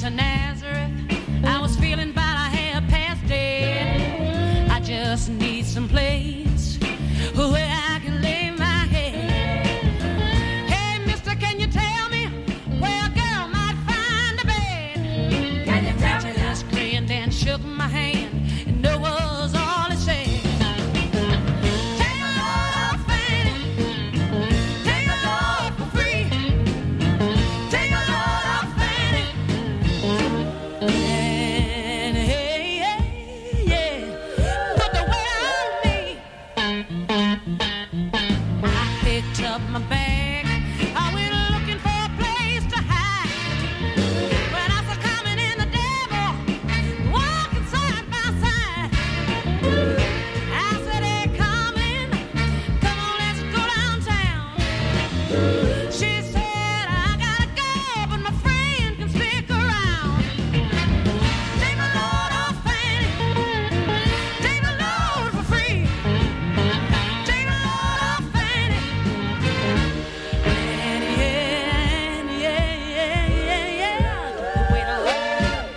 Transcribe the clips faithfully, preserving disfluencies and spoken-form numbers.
to Nazareth. I was feeling about a half past dead. I just need some place where I can lay my head. Hey, mister, can you tell me where a girl might find a bed? Can you tell me? I just grinned and shook my hand, and no was all it said. Take a load off Fanny, take a load for free. Take a load off Fanny, and hey, hey, yeah, put the weight on me. I picked up my bag, I went looking for a place to hide. When I saw Carmen and the devil walking side by side, I said, hey, Carmen, come on, let's go downtown. She said, I gotta go, but my friend can stick around. Take a load off Fanny, take a load for free. Take a load off Fanny, and yeah, and yeah, yeah, yeah, yeah. Wait a minute.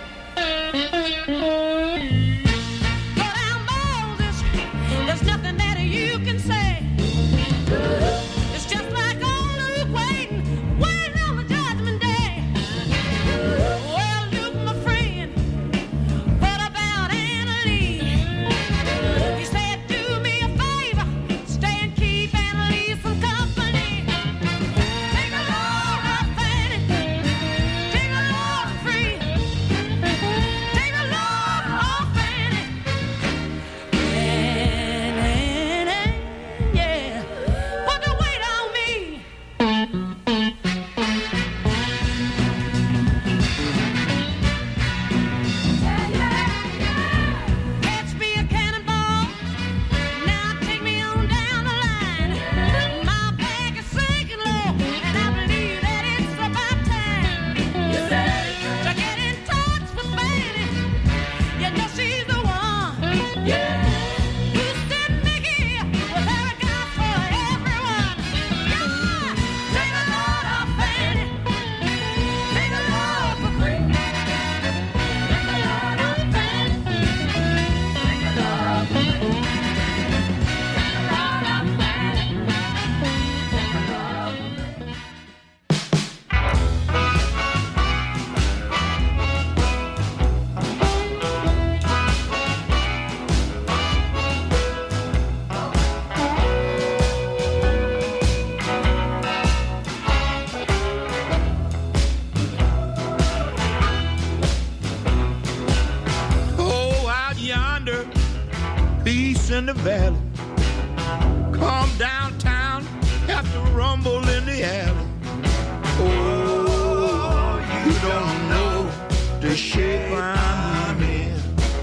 Go down, Moses. There's nothing that you can say. It's just like old Luke waiting, waiting on the judgment day. Well, Luke, my friend, what about Anna Lee? He said, do me a favor, stay and keep Anna Lee some company. Take a load off Fanny, take a load for free. Take a load off Fanny, and, and, and, yeah, put the weight on me. Catch me a cannonball, now take me on down the line. My bag is sinking low, and I believe that it's about time to get in touch with Fanny. You know she's the one who sent Mickey with her gun for everyone. Yeah, take a load off Fanny, take a load for free. Take a load off Fanny, take a load off for free. Take a load off Fanny, take a load off for free. Oh, out yonder, peace in the valley. Come downtown, have to rumble in the alley. Oh, you don't know the shape I'm in.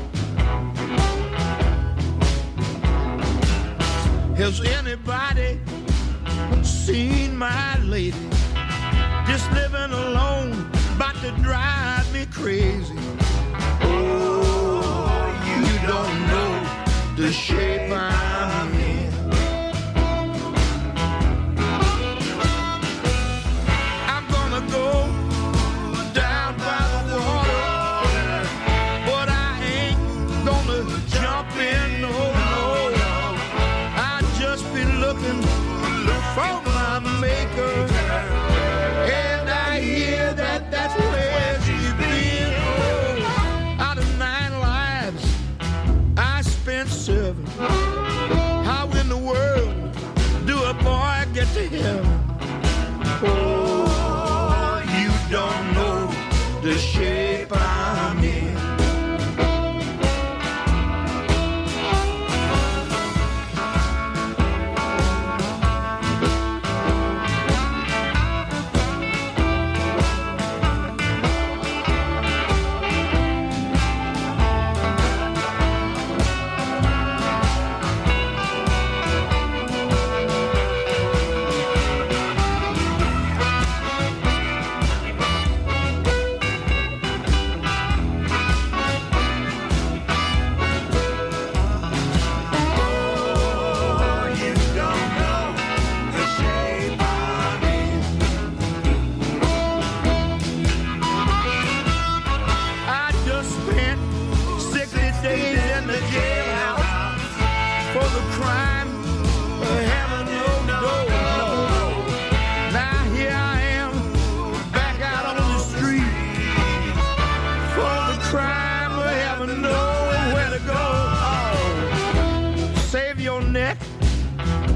Has anybody seen my lady? Just living alone, about to drive me crazy. Oh, you don't know the shape I'm in. I'm gonna go down by the water, but I ain't gonna jump in, no, no. I just been looking for my maker, and I hear that that's where she's been. Oh, out of nine lives I spent serving,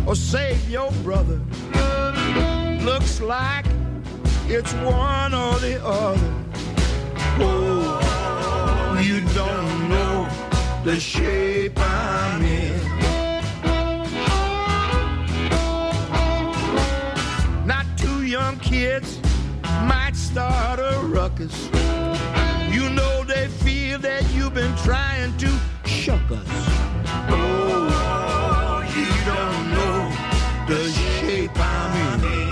or save your brother. Looks like it's one or the other. Oh, you don't know the shape I'm in. Not two young kids might start a ruckus. You know they feel that you've been trying to shuck us. Oh, you don't know the shape I'm in.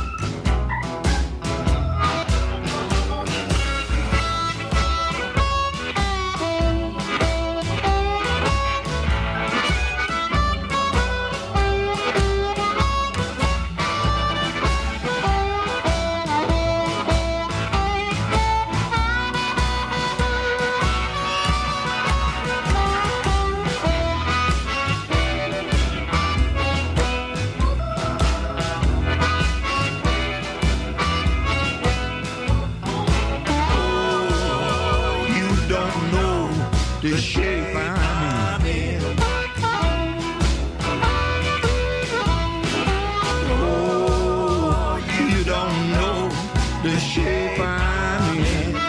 The shape I'm in. Oh, you don't know the shape I'm in.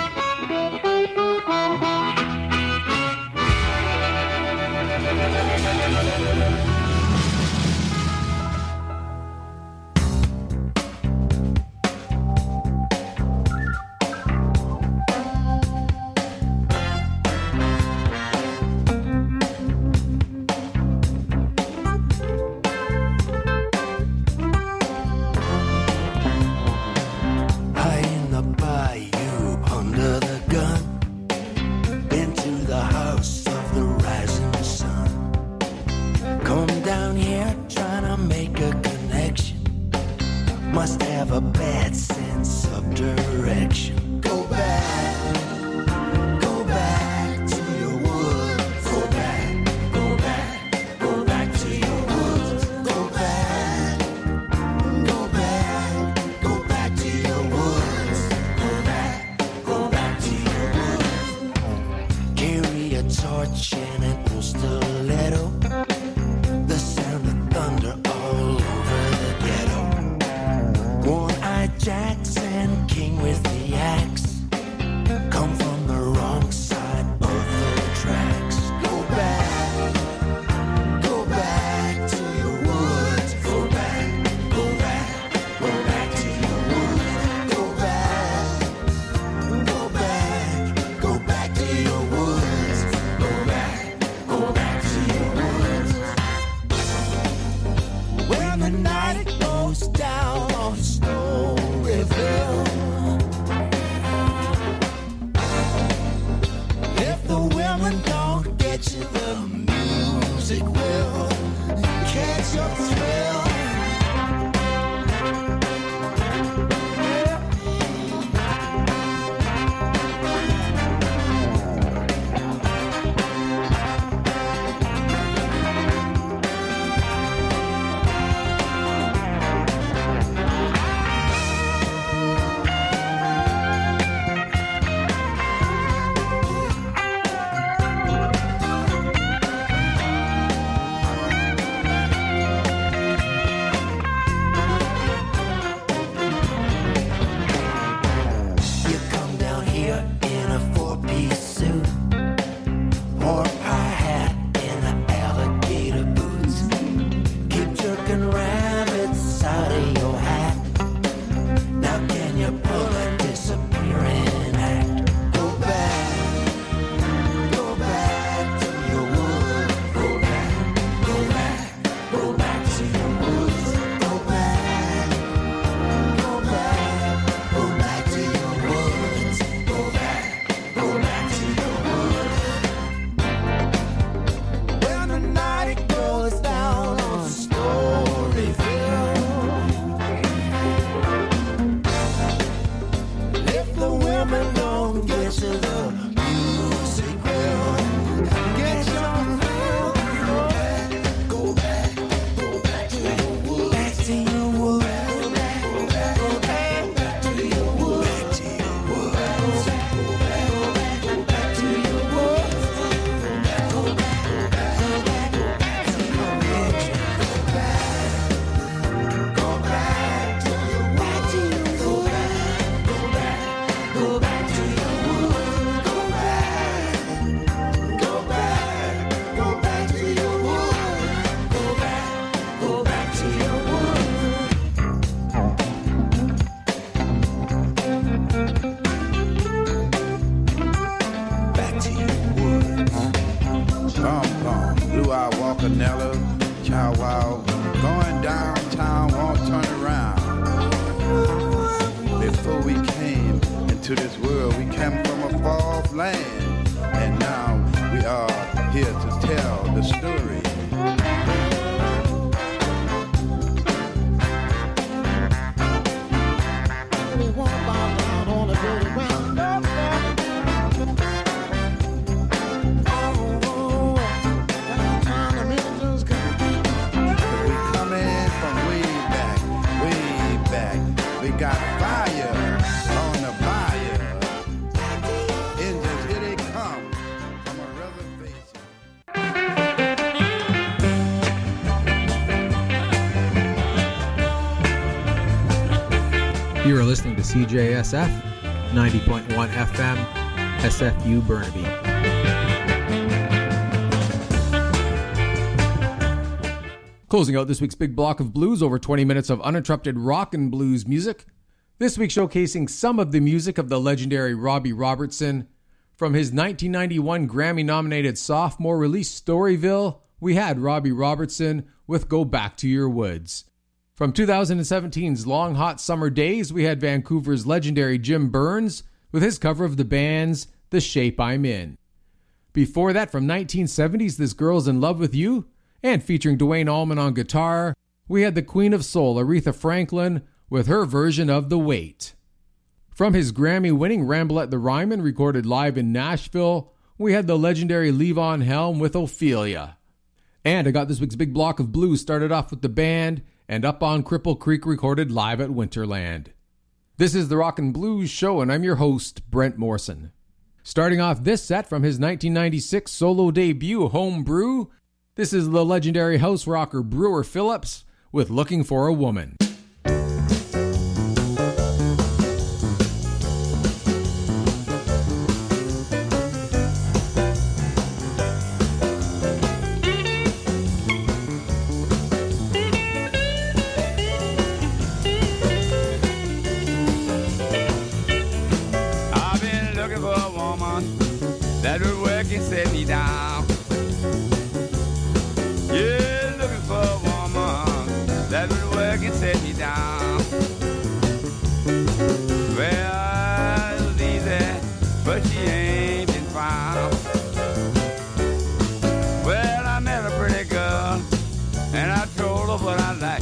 Walker-Nello, Chow Wow, going downtown, won't turn around. Before we came into this world, we came from a far off land, and now we are here to tell the story. We walk down on the dirty ground. We got fire on the fire. Engines, here they come from a reservation. You are listening to C J S F, ninety point one F M, S F U Burnaby. Closing out this week's big block of blues, over twenty minutes of uninterrupted rock and blues music. This week showcasing some of the music of the legendary Robbie Robertson. From his nineteen ninety-one Grammy-nominated sophomore release Storyville, we had Robbie Robertson with Go Back to Your Woods. From two thousand seventeen's Long Hot Summer Days, we had Vancouver's legendary Jim Burns with his cover of the band's The Shape I'm In. Before that, from nineteen seventy's This Girl's in Love with You, and featuring Duane Allman on guitar, we had the Queen of Soul, Aretha Franklin, with her version of The Weight. From his Grammy-winning Ramble at the Ryman, recorded live in Nashville, we had the legendary Levon Helm with Ophelia. And I got this week's big block of blues started off with the band, and Up on Cripple Creek, recorded live at Winterland. This is the Rock and Blues Show, and I'm your host, Brent Morrison. Starting off this set from his nineteen ninety-six solo debut, Homebrew, this is the legendary house rocker Brewer Phillips with Looking for a Woman. I've been looking for a woman that would work and set me down. Yeah, looking for a woman that would work and set me down. Well, it's easy, but she ain't been found. Well, I met a pretty girl, and I told her what I like.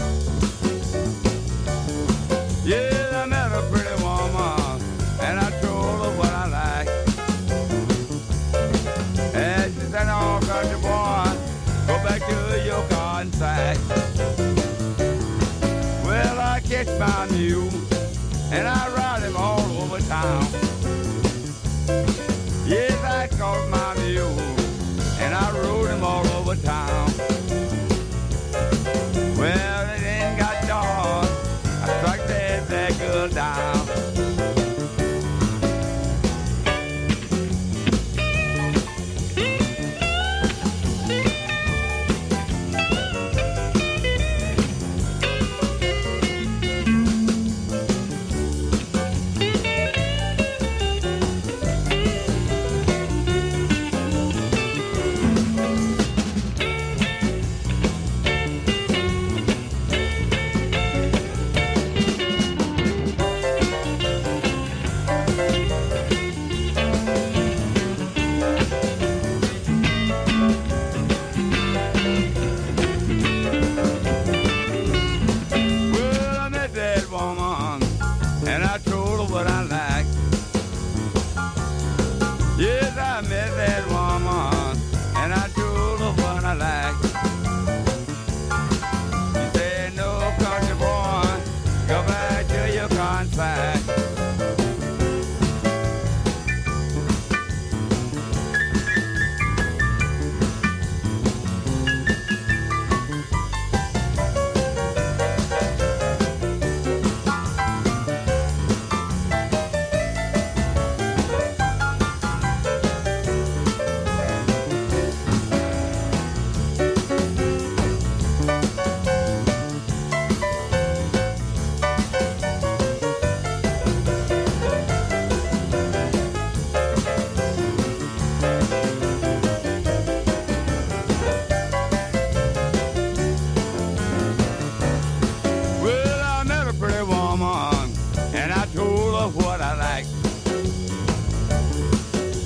Yeah, I met a pretty woman, and I told her what I like. And she said, oh, country boy, go back to your car inside. Well, I catch my mule, and I ride him all over town. Yes, I caught my mule, and I rode him all over town. Well, it ain't got dark, I tracked that, that girl down.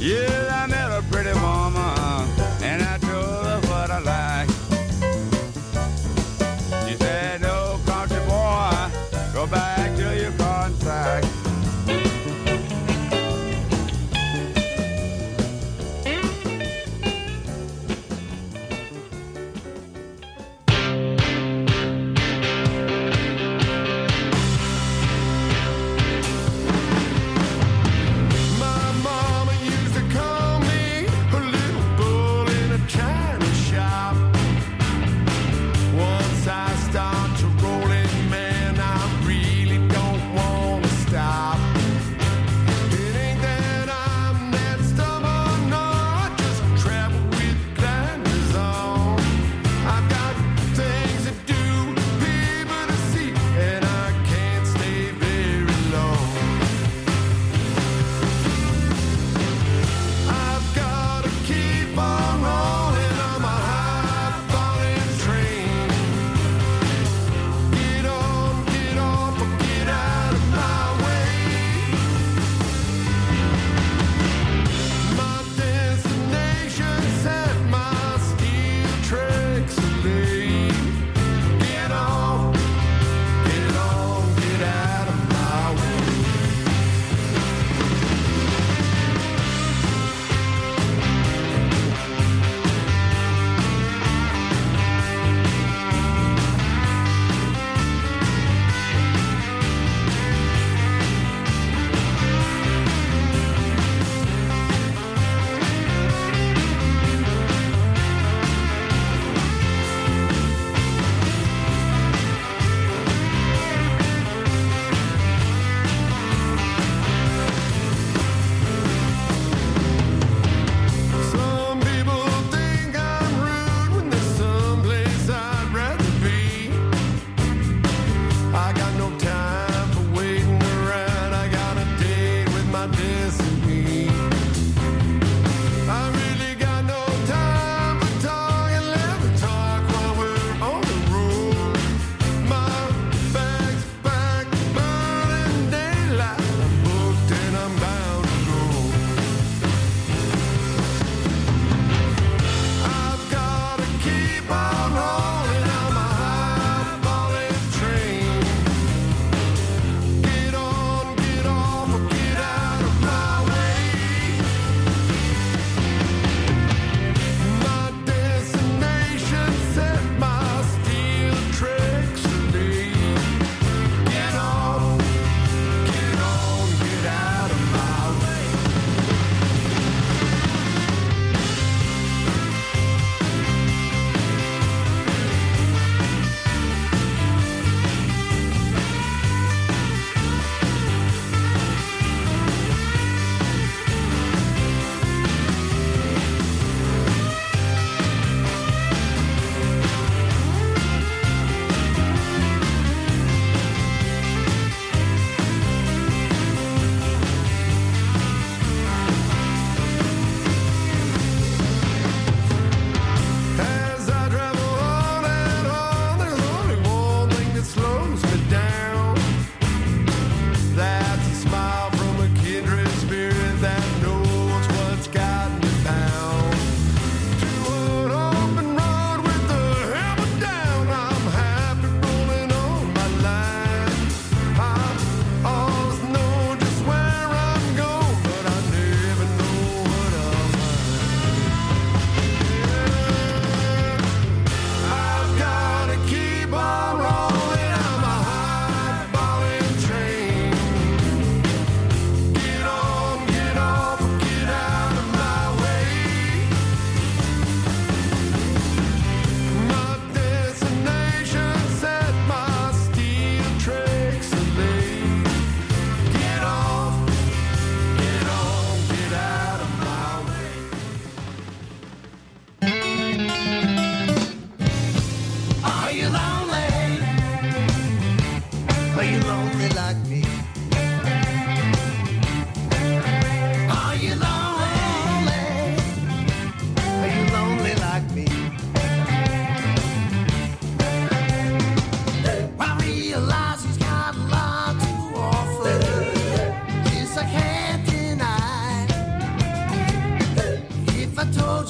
Yeah, I met a pretty woman, and I told her what I like. She said, "No, country boy, go back to your corn sack." My mama used to call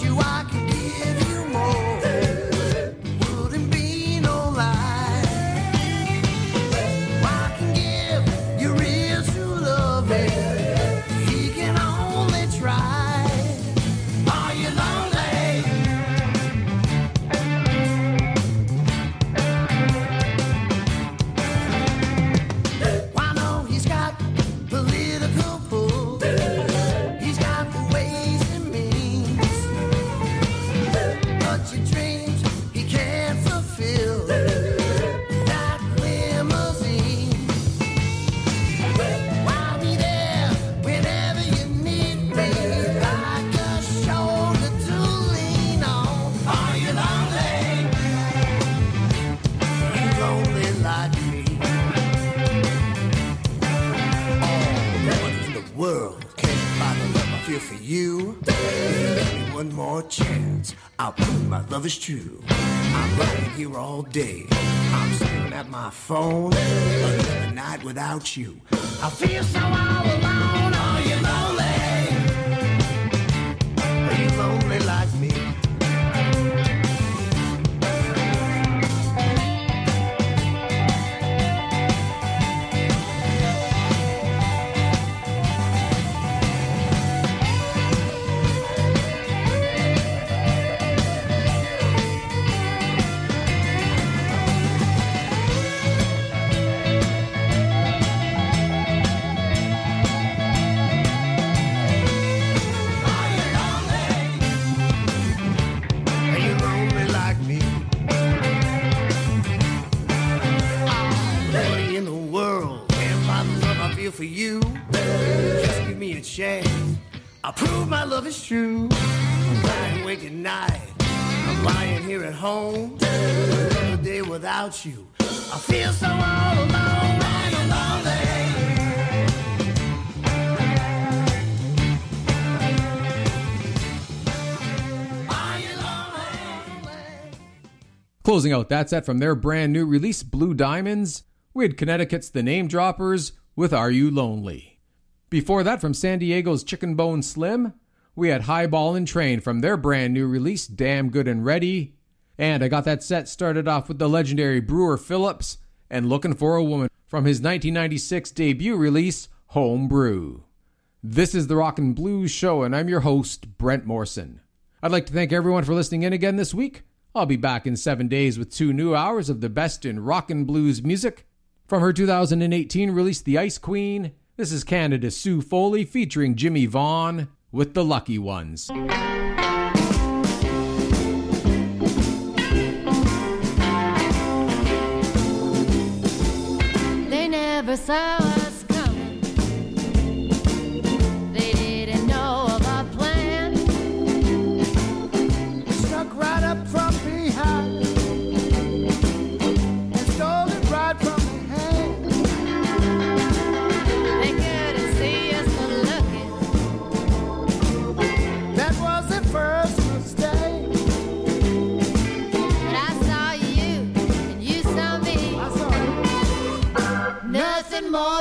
you I could give you more. Wouldn't be no lie. I can give you real true love. He can only try. Are you lonely? I know he's got political pull. He's got the ways and means. But your dreams he can't fulfill. That limousine. I'll be there whenever you need me. Like a shoulder to lean on. Are you lonely? Are you lonely like me? What in the world can't buy the love I feel for you? Give me one more chance. I'll prove my love is true. I'm lying here all day. I'm staring at my phone. Another night without you. I feel so all alone. Are you lonely? Are you lonely like me? Are you lonely like me? Nobody in the world can buy the love I feel for you. Just give me a chance. I'll prove my love is true. I'm lying awake at night. I'm lying here at home. Another day without you. I feel so all alone and lonely. Are you lonely? Closing out that set from their brand new release, Blue Diamonds, we had Connecticut's The Name Droppers with Are You Lonely. Before that, from San Diego's Chicken Bone Slim, we had Highball and Train from their brand new release, Damn Good and Ready. And I got that set started off with the legendary Brewer Phillips and Looking for a Woman from his nineteen ninety-six debut release, Home Brew. This is the Rockin' Blues Show, and I'm your host, Brent Morrison. I'd like to thank everyone for listening in again this week. I'll be back in seven days with two new hours of the best in rockin' blues music. From her two thousand eighteen release, The Ice Queen, this is Canada's Sue Foley featuring Jimmy Vaughn with The Lucky Ones. They never saw us coming. They didn't know of our plan. Stuck right up from behind and stole it right from the hand. They couldn't see us for looking. That was the first mistake. But I saw you and you saw me. I saw it. Nothing more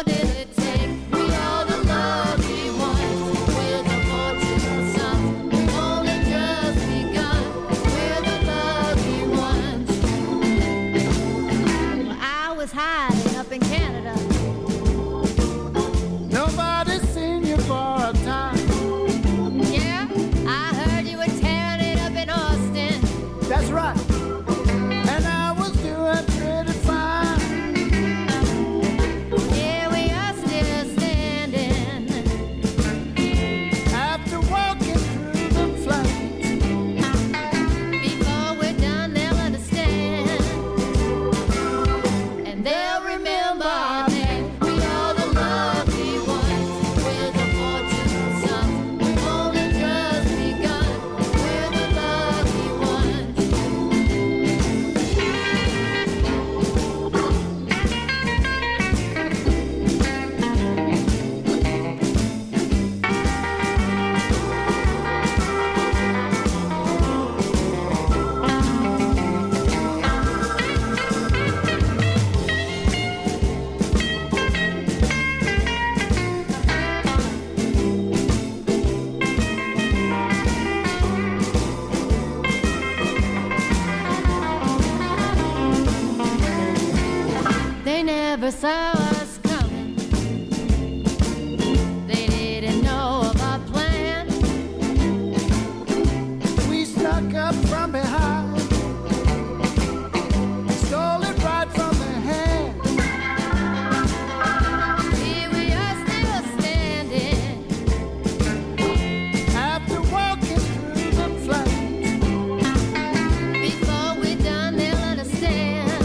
never saw us coming. They didn't know of our plan. We snuck up from behind, stole it right from their hand. Here we are still standing. After walking through the flames, Before we're done, they'll understand.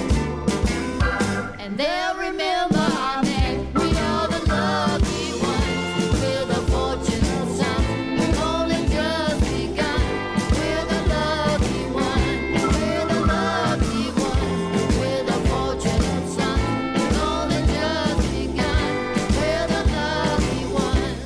And they'll remember our name. We are the lucky ones. We're the fortunate sons. We've only just begun. We're the lucky ones. We're the lucky ones. We're the fortunate sons. We've only just begun. We're the lucky ones.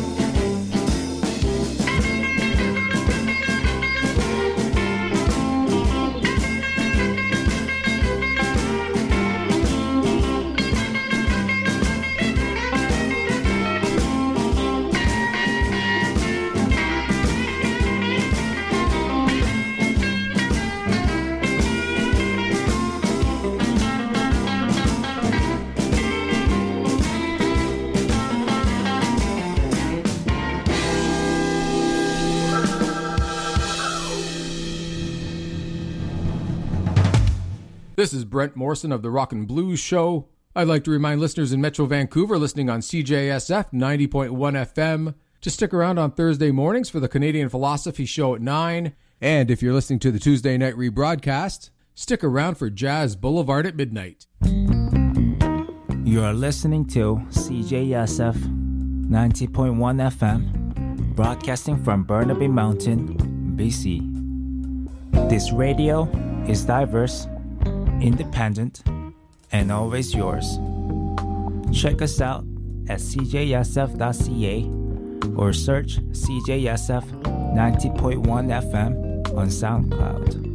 This is Brent Morrison of the Rock and Blues Show. I'd like to remind listeners in Metro Vancouver listening on C J S F ninety point one F M to stick around on Thursday mornings for the Canadian Philosophy Show at nine. And if you're listening to the Tuesday night rebroadcast, stick around for Jazz Boulevard at midnight. You are listening to C J S F ninety point one F M, broadcasting from Burnaby Mountain, B C. This radio is diverse, independent, and always yours. Check us out at c j s f dot c a or search C J S F ninety point one F M on SoundCloud.